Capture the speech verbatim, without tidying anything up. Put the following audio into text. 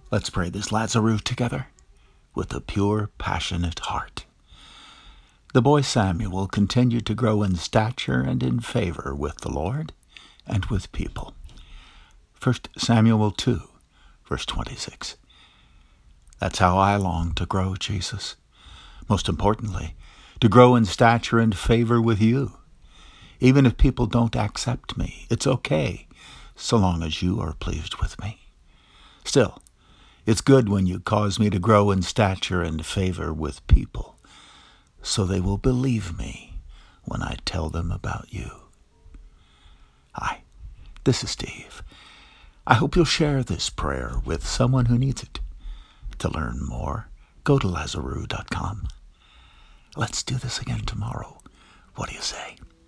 Let's pray this Lazarus together with a pure, passionate heart. The boy Samuel continued to grow in stature and in favor with the Lord and with people. First Samuel two, verse twenty-six. That's how I long to grow, Jesus. Most importantly, to grow in stature and favor with you. Even if people don't accept me, it's okay, so long as you are pleased with me. Still, it's good when you cause me to grow in stature and favor with people, so they will believe me when I tell them about you. Hi, this is Steve. I hope you'll share this prayer with someone who needs it. To learn more, go to Lazarus dot com. Let's do this again tomorrow. What do you say?